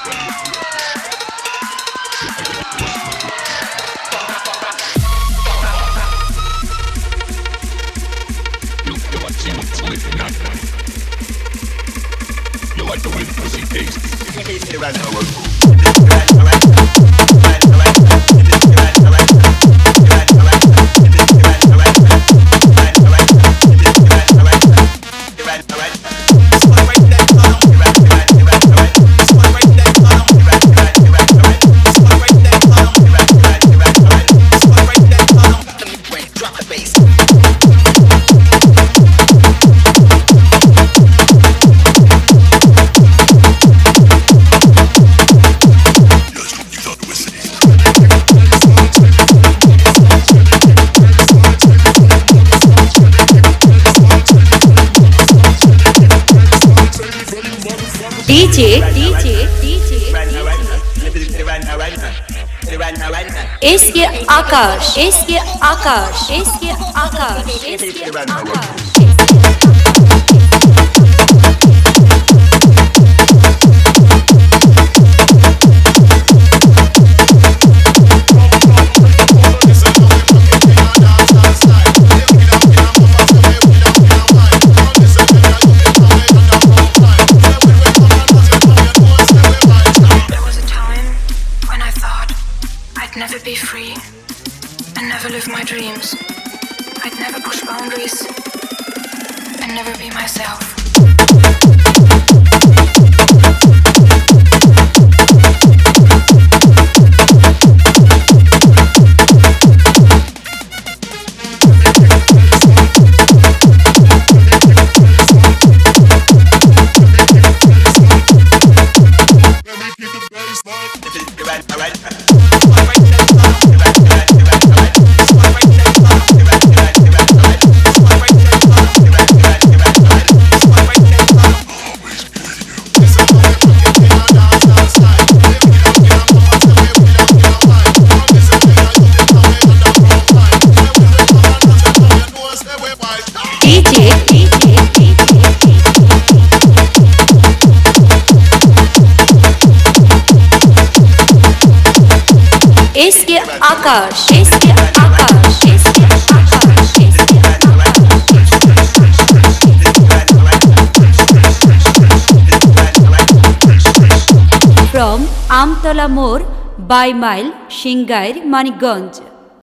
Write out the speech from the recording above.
इसके आकाश इसके आकाश इसके आकाश इसके आकाश Never be free and never live my dreams. I'd never push boundaries and never be myself. इसके आकाश इसके आकाश इसके आकाश इसके From Amtala More by Mile, Shingair, Manikganj.